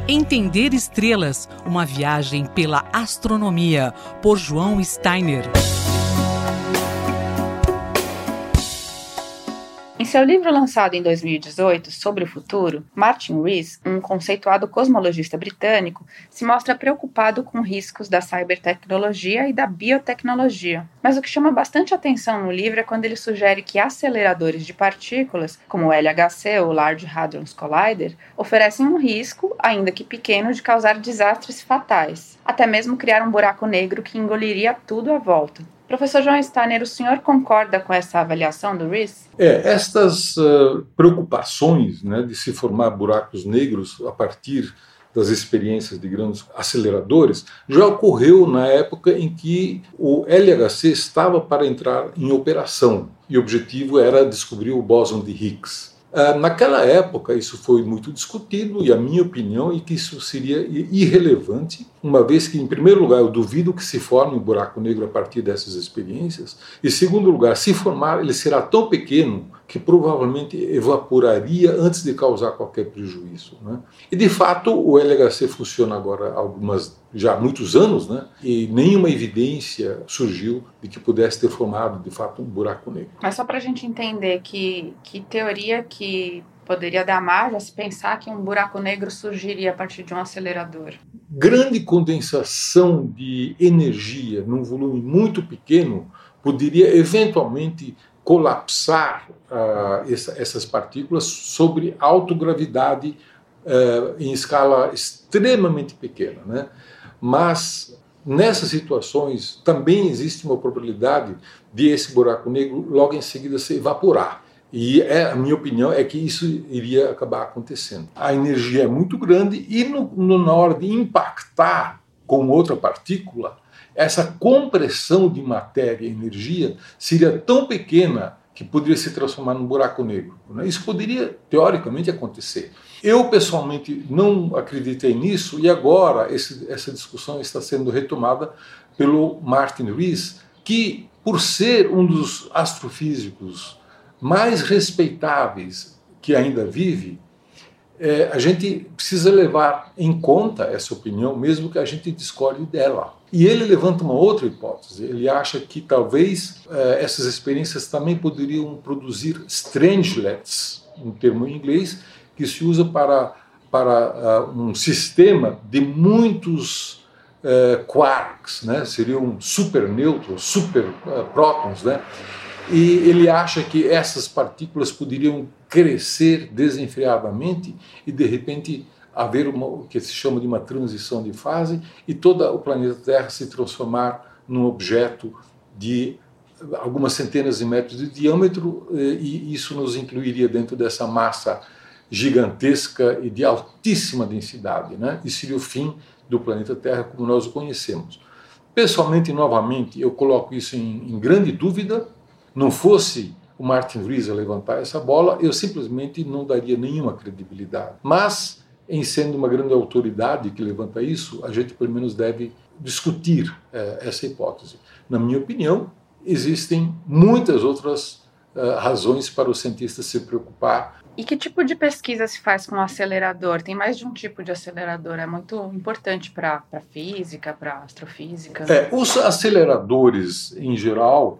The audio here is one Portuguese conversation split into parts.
Entender estrelas, uma viagem pela astronomia, por João Steiner. Em seu livro lançado em 2018, Sobre o Futuro, Martin Rees, um conceituado cosmologista britânico, se mostra preocupado com riscos da cibertecnologia e da biotecnologia. Mas o que chama bastante atenção no livro é quando ele sugere que aceleradores de partículas, como o LHC, o Large Hadron Collider, oferecem um risco, ainda que pequeno, de causar desastres fatais, até mesmo criar um buraco negro que engoliria tudo à volta. Professor João Steiner, o senhor concorda com essa avaliação do Rees? Estas preocupações, né, de se formar buracos negros a partir das experiências de grandes aceleradores já ocorreu na época em que o LHC estava para entrar em operação e o objetivo era descobrir o bóson de Higgs. Naquela época isso foi muito discutido e a minha opinião é que isso seria irrelevante, uma vez que, em primeiro lugar, eu duvido que se forme um buraco negro a partir dessas experiências, e, em segundo lugar, se formar, ele será tão pequeno que provavelmente evaporaria antes de causar qualquer prejuízo, né? E, de fato, o LHC funciona agora há muitos anos, né? E nenhuma evidência surgiu de que pudesse ter formado, de fato, um buraco negro. Mas só para a gente entender que teoria que poderia dar margem a se pensar que um buraco negro surgiria a partir de um acelerador? Grande condensação de energia num volume muito pequeno poderia eventualmente colapsar essas partículas sobre autogravidade em escala extremamente pequena, né? Mas nessas situações também existe uma probabilidade de esse buraco negro logo em seguida se evaporar. E a minha opinião é que isso iria acabar acontecendo. A energia é muito grande e na hora de impactar com outra partícula, essa compressão de matéria e energia seria tão pequena que poderia se transformar num buraco negro, né? Isso poderia, teoricamente, acontecer. Eu, pessoalmente, não acreditei nisso e agora essa discussão está sendo retomada pelo Martin Rees, que, por ser um dos astrofísicos mais respeitáveis que ainda vive, a gente precisa levar em conta essa opinião, mesmo que a gente discorde dela. E ele levanta uma outra hipótese. Ele acha que talvez essas experiências também poderiam produzir strangelets, um termo em inglês, que se usa para um sistema de muitos quarks, né? Seriam supernêutrons, superprótons, né? E ele acha que essas partículas poderiam crescer desenfreadamente e, de repente, haver o que se chama de uma transição de fase e todo o planeta Terra se transformar num objeto de algumas centenas de metros de diâmetro, e isso nos incluiria dentro dessa massa gigantesca e de altíssima densidade, né? E seria o fim do planeta Terra como nós o conhecemos. Pessoalmente, novamente, eu coloco isso em grande dúvida. Não fosse o Martin Rees a levantar essa bola, eu simplesmente não daria nenhuma credibilidade. Mas, em sendo uma grande autoridade que levanta isso, a gente pelo menos deve discutir essa hipótese. Na minha opinião, existem muitas outras razões para o cientista se preocupar. E que tipo de pesquisa se faz com o acelerador? Tem mais de um tipo de acelerador, é muito importante para a física, para a astrofísica. Os aceleradores, em geral,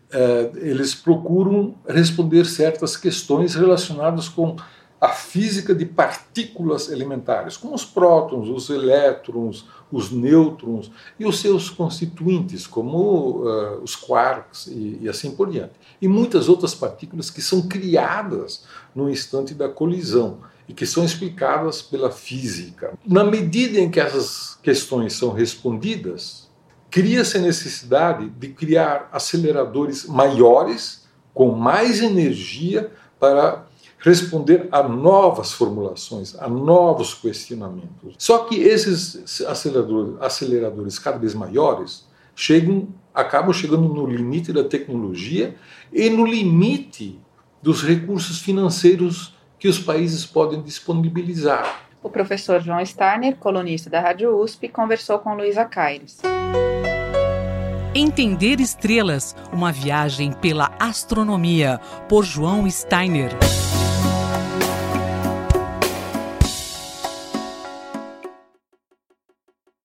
eles procuram responder certas questões relacionadas com a física de partículas elementares, como os prótons, os elétrons, os nêutrons e os seus constituintes, como os quarks e assim por diante. E muitas outras partículas que são criadas no instante da colisão e que são explicadas pela física. Na medida em que essas questões são respondidas, cria-se a necessidade de criar aceleradores maiores, com mais energia, para responder a novas formulações, a novos questionamentos. Só que esses aceleradores cada vez maiores acabam chegando no limite da tecnologia e no limite dos recursos financeiros que os países podem disponibilizar. O professor João Steiner, colunista da Rádio USP, conversou com Luísa Caires. Entender estrelas, uma viagem pela astronomia, por João Steiner.